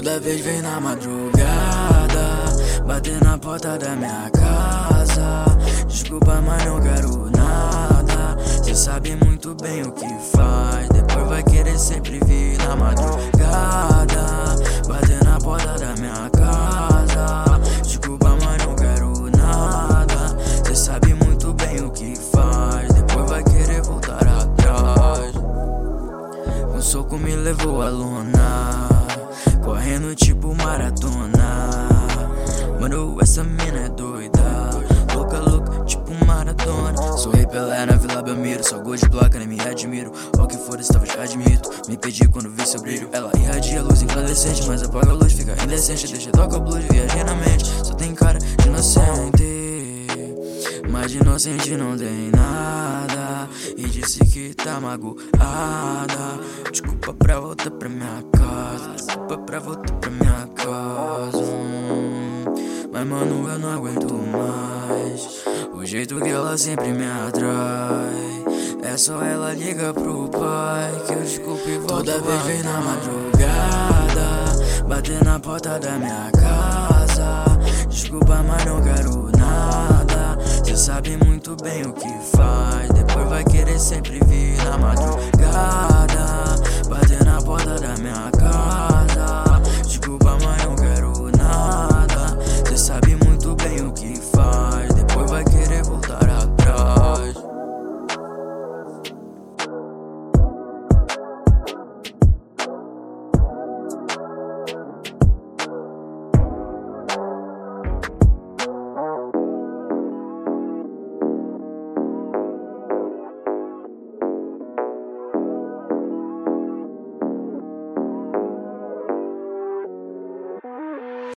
Toda vez vem na madrugada, bater na porta da minha casa. Desculpa, mas não quero nada. Cê sabe muito bem o que faz. Depois vai querer sempre vir na madrugada, bater na porta da minha casa. Desculpa, mas não quero nada. Cê sabe muito bem o que faz. Depois vai querer voltar atrás. Um soco me levou à lona, correndo tipo maratona. Mano, essa mina é doida, louca, louca, tipo maratona. Sou rei Pelé na Vila Belmiro, só gol de placa, nem me admiro. Ou que for, estava já admito. Me pedi quando vi seu brilho. Ela irradia luz incandescente, mas apaga a luz, fica indecente. Deixa tocar o blues, viajei na mente. Só tem cara de inocente, mas de inocente não tem nada. E disse que tá magoada. Desculpa pra voltar pra minha casa, desculpa pra voltar pra minha casa. Mas mano, eu não aguento mais o jeito que ela sempre me atrai. É só ela liga pro pai que eu desculpe e volto. Toda vez vem na madrugada, bater na porta da minha casa. Desculpa, mas não quero nada. Cê sabe muito bem o que faz. Depois vai querer sempre vir na madrugada, bater na porta da minha casa. Desculpa, mas não quero nada. Cê sabe muito bem o